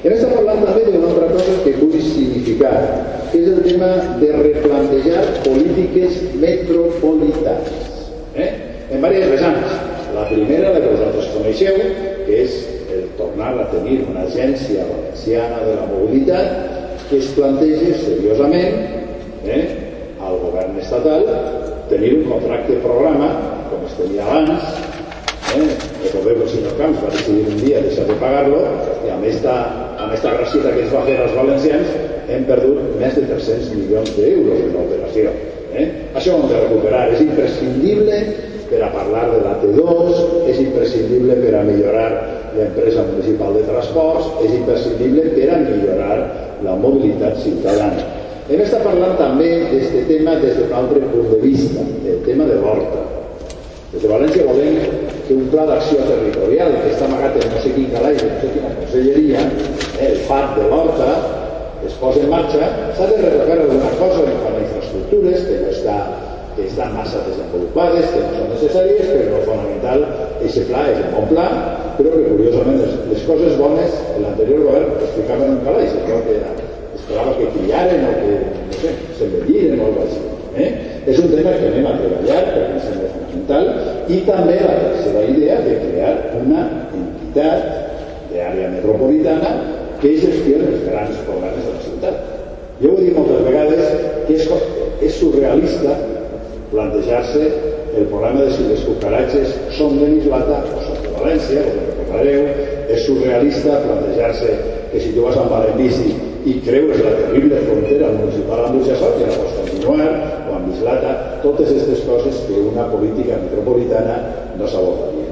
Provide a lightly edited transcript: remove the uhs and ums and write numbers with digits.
Hem estat parlant també d'una altra cosa que vull significar, que és el tema de replantejar polítiques metropolitanes. En diverses vessants. La primera, la que vosaltres coneixeu, que és el tornar a tenir una agència valenciana de la mobilitat que es plantegi seriosament al govern estatal tenir un contracte programa, com es tenia abans. Recordeu que el senyor Camps va decidir un dia deixar de pagar-lo i amb esta gracita que ens va fer als valencians hem perdut més de 300 milions d'euros en l'operació. Això ho hem de recuperar. És imprescindible per a parlar de la T2, és imprescindible per a millorar l'empresa municipal de transports, és imprescindible per a millorar la mobilitat ciutadana. Hem estat parlant també d'aquest tema des d'un altre punt de vista, el tema de l'Horta. Des de València volem que un pla d'acció territorial que està amagat en no sé quin calaix, no sé quina conselleria, el FAT de l'Horta, es posa en marxa. S'ha de retrobar alguna cosa en quant a infraestructures que estan massa desenvolupades, que no són necessàries, però el fonamental, aquest pla és un bon pla, però que curiosament les coses bones l'anterior govern es ficaven en un calaix, que esperava que criaren o que, no sé, s'envelliren o alguna cosa així. És un tema que anem a treballar perquè ens sembla fonamental, i també la tercera idea de crear una entitat d'àrea metropolitana que gestioni els grans problemes de la ciutat. Jo ho he dit moltes vegades que és surrealista plantejar-se el problema de si les cucaratges són de Mislata o són de València, o de Recordareu. És surrealista plantejar-se que si tu vas a andar en bici i creues la terrible frontera municipal amb Burjassot, ja la pots continuar, o amb Mislata, totes aquestes coses que una política metropolitana no s'abordaria.